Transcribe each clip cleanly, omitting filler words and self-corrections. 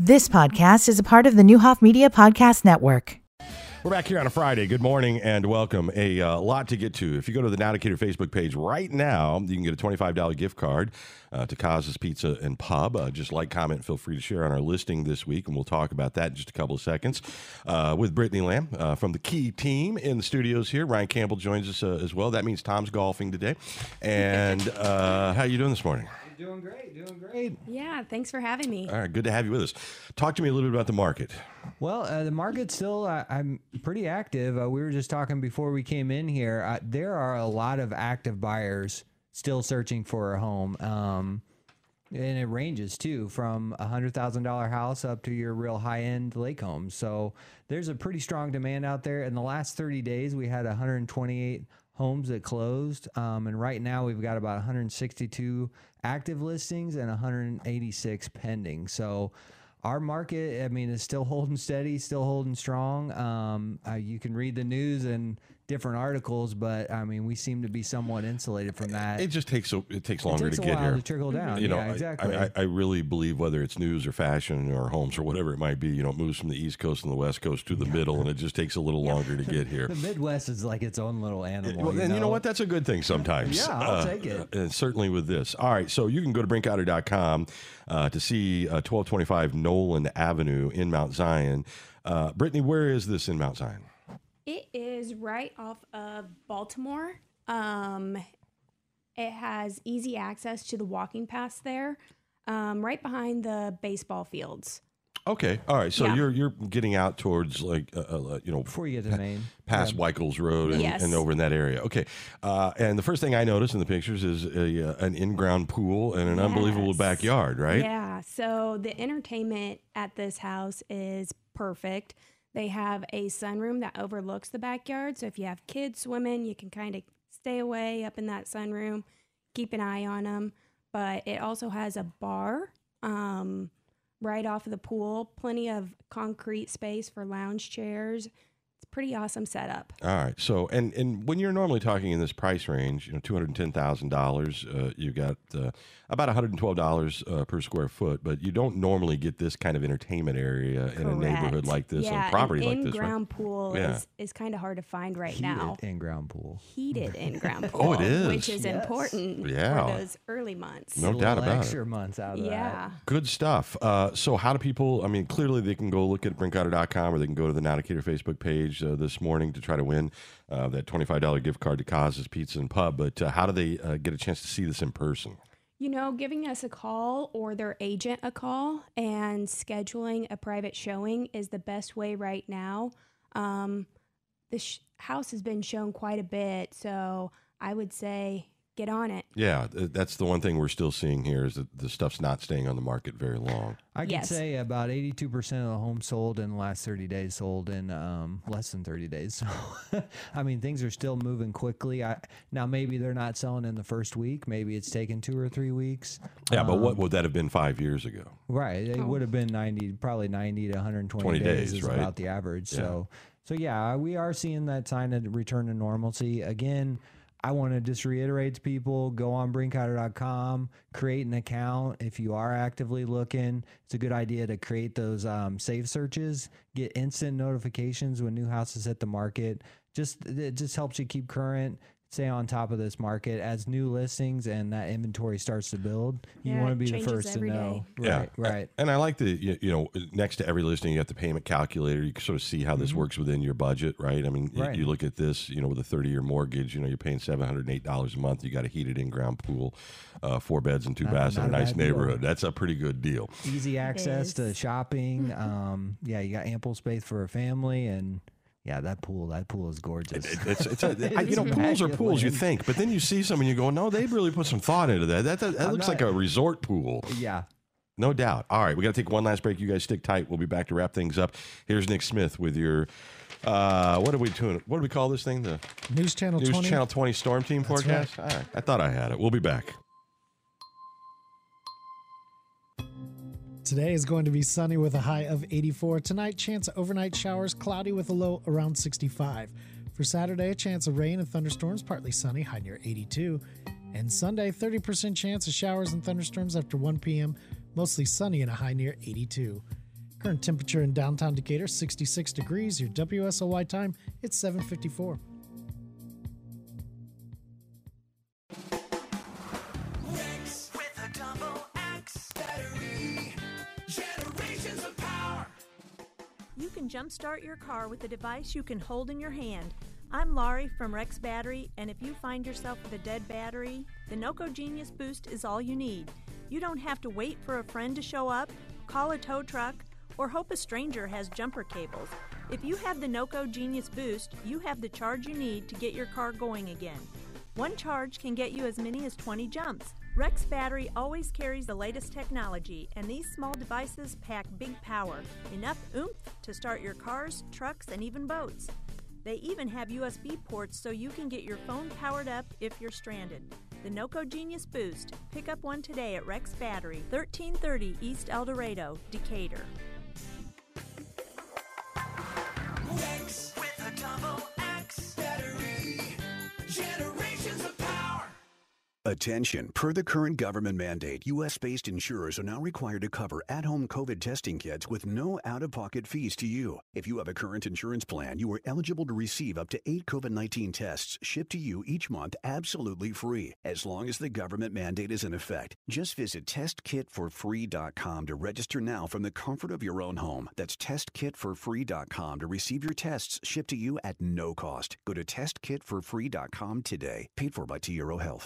This podcast is a part of the Newhoff Media Podcast Network. We're back here on a Friday. Good morning and welcome. A lot to get to. If you go to the Now Decatur Facebook page right now, you can get a $25 gift card to Caz's Pizza and Pub. Just like, comment, feel free to share on our listing this week, and we'll talk about that in just a couple of seconds. With Brittany Lamb from the Key team in the studios here. Ryan Campbell joins us as well. That means Tom's golfing today. And how are you doing this morning? Doing great. Yeah, thanks for having me. All right, good to have you with us. Talk to me a little bit about the market. Well, the market's still, I'm pretty active. We were just talking before we came in here. There are a lot of active buyers still searching for a home. And it ranges, too, from a $100,000 house up to your real high-end lake homes. So there's a pretty strong demand out there. In the last 30 days, we had 128 homes that closed. And right now, we've got about 162 active listings and 186 pending. So our market, I mean, is still holding steady, still holding strong. You can read the news and different articles, but I mean, we seem to be somewhat insulated from that. It just takes longer to get here. To trickle down. You know, exactly. I really believe whether it's news or fashion or homes or whatever it might be, you know, it moves from the East Coast and the West Coast to the middle, and it just takes a litle longer to get here. The Midwest is like its own little animal. And you know what? That's a good thing sometimes. Yeah, I'll take it. And certainly with this. All right, so you can go to brinkotter.com to see 1225 Nolan Avenue in Mount Zion. Brittany, where is this in Mount Zion? It is right off of Baltimore. It has easy access to the walking paths there, right behind the baseball fields. Okay, all right. So Yeah. you're getting out towards Before you get to Maine. past Weichels Road and, Yes. and over in that area. Okay, and the first thing I noticed in the pictures is an in-ground pool and an unbelievable Yes. backyard, right? Yeah, so the entertainment at this house is perfect. They have a sunroom that overlooks the backyard, so if you have kids swimming, you can kind of stay away up in that sunroom, keep an eye on them. But it also has a bar right off of the pool, plenty of concrete space for lounge chairs. It's a pretty awesome setup. All right. So, and when you're normally talking in this price range, you know, $210,000, you got about $112 per square foot, but you don't normally get this kind of entertainment area in a neighborhood like this, on property like this, right? In-ground pool is kind of hard to find right now. In-ground pool. Heated in-ground pool. Oh, it is. Which is important for those early months. No doubt about it. Extra months out of that. Good stuff. So how do people, I mean, clearly they can go look at brinkotter.com or they can go to the Now Decatur Facebook page this morning to try to win that $25 gift card to Caz's Pizza and Pub. But how do they get a chance to see this in person? You know, giving us a call or their agent a call and scheduling a private showing is the best way right now. This house has been shown quite a bit, so I would say get on it. Yeah, that's the one thing we're still seeing here is that the stuff's not staying on the market very long. I can say about 82% of the homes sold in the last 30 days sold in less than 30 days. So, I mean, things are still moving quickly. Now, maybe they're not selling in the first week. Maybe it's taken 2 or 3 weeks. Yeah, but what would that have been 5 years ago? Right. It would have been probably 90 to 120 days is right? about the average. Yeah. So yeah, we are seeing that sign of return to normalcy. Again, I want to just reiterate to people, go on brinkotter.com, create an account. If you are actively looking, it's a good idea to create those save searches, get instant notifications when new houses hit the market. It just helps you keep current, stay on top of this market. As new listings and that inventory starts to build, you want to be the first to know. Right. And I like the, next to every listing, you got the payment calculator. You can sort of see how this works within your budget, right? I mean, you look at this, with a 30-year mortgage, you're paying $708 a month. You got a heated in-ground pool, 4 beds and 2 baths in a nice neighborhood. That's a pretty good deal. Easy access to shopping. You got ample space for a family, and yeah, that pool is gorgeous. Pools are pools, you think, but then you see some and you go, no, they really put some thought into that. That looks like a resort pool. Yeah. No doubt. All right, we got to take one last break. You guys stick tight. We'll be back to wrap things up. Here's Nick Smith with your, what are we doing? What do we call this thing? The News Channel 20. News Channel 20 Storm Team forecast? Right. All right, I thought I had it. We'll be back. Today is going to be sunny with a high of 84. Tonight, chance of overnight showers, cloudy with a low around 65. For Saturday, a chance of rain and thunderstorms, partly sunny, high near 82. And Sunday, 30% chance of showers and thunderstorms after 1 p.m., mostly sunny and a high near 82. Current temperature in downtown Decatur, 66 degrees. Your WSOY time, it's 7:54. You can jumpstart your car with a device you can hold in your hand. I'm Laurie from Rex Battery, and if you find yourself with a dead battery, the Noco Genius Boost is all you need. You don't have to wait for a friend to show up, call a tow truck, or hope a stranger has jumper cables. If you have the Noco Genius Boost, you have the charge you need to get your car going again. One charge can get you as many as 20 jumps. Rex Battery always carries the latest technology, and these small devices pack big power, enough oomph to start your cars, trucks, and even boats. They even have USB ports so you can get your phone powered up if you're stranded. The Noco Genius Boost. Pick up one today at Rex Battery, 1330 East El Dorado, Decatur. Rex with a double X battery. Generations of power. Attention, per the current government mandate, U.S.-based insurers are now required to cover at-home COVID testing kits with no out-of-pocket fees to you. If you have a current insurance plan, you are eligible to receive up to 8 COVID-19 tests shipped to you each month absolutely free, as long as the government mandate is in effect. Just visit testkitforfree.com to register now from the comfort of your own home. That's testkitforfree.com to receive your tests shipped to you at no cost. Go to testkitforfree.com today. Paid for by T. Euro Health.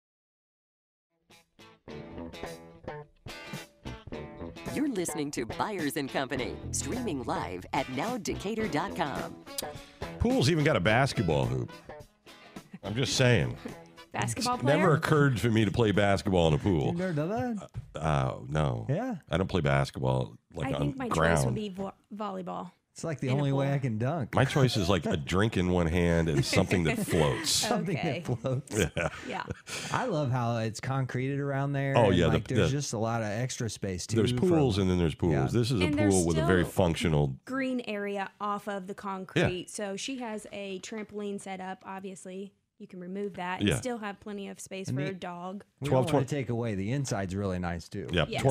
You're listening to Byers & Company, streaming live at nowdecatur.com. Pool's even got a basketball hoop. I'm just saying. Basketball player? Never occurred for me to play basketball in a pool. You never done that? No. Yeah. I don't play basketball I on think my ground. choice would be volleyball. It's like the In a only way pool. I can dunk. My choice is like a drink in one hand and something that floats. Something Okay. that floats. Yeah. I love how it's concreted around there. Oh, and, yeah, like, there's the- just a lot of extra space too. There's pools and then there's pools. Yeah. This is a And there's pool with a very still- functional. Green area off of the concrete. So she has a trampoline set up, obviously. You can remove that and Yeah. still have plenty of space And for the- a dog. We 12, don't want to take away the inside's really nice too. Yeah, Yes.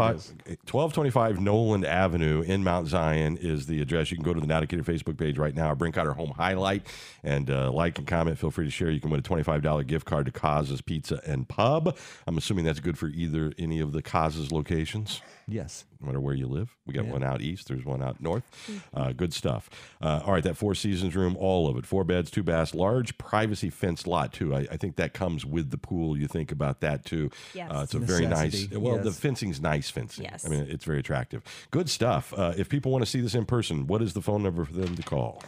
1225 Noland Avenue in Mount Zion is the address. You can go to the Now Decatur Facebook page right now, or Brinkotter Home Highlight, and like and comment. Feel free to share. You can win a $25 gift card to Caz's Pizza and Pub. I'm assuming that's good for any of the Caz's locations, Yes. no matter where you live. We got Yeah. one out east. There's one out north. Good stuff. All right, that Four Seasons room, all of it. 4 beds, 2 baths, large privacy fenced lot, too. I think that comes with the pool. You think about that, too. Yes. It's a very nice. Necessity, Well, the yes. fencing's nice fencing. Yes. I mean, it's very attractive. Good stuff. If people want to see this in person, what is the phone number for them to call?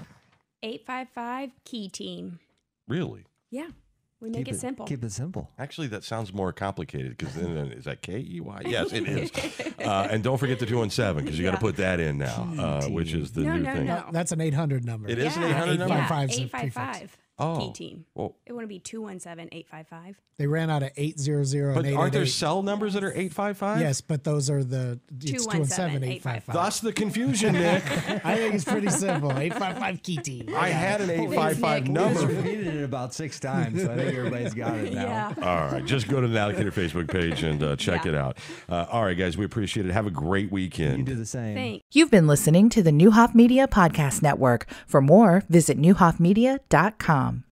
855 Key Team. Really? Yeah. We make it simple. Keep it simple. Actually, that sounds more complicated because then is that K-E-Y? Yes, it is. And don't forget the 217 because you got to put that in now, which is the No, new no, thing. no. That's an 800 number. It is an Yeah. 800 number? Yeah, 855 's a 855 Oh. Key Team. Well, It wouldn't be 217-855. They ran out of 800 but and aren't there 888. cell numbers that are 855? Yes, but those are the it's 217 855. That's the confusion, Nick. I think it's pretty simple. 855 Key Team. I had an 855 Nick. We just number. repeated it about 6 times, so I think everybody's got it now. Yeah. All right, just go to the Now Decatur Facebook page and check Yeah. it out. All right, guys, we appreciate it. Have a great You weekend. do the same. Thanks. You've been listening to the Newhoff Media Podcast Network. For more, visit newhoffmedia.com.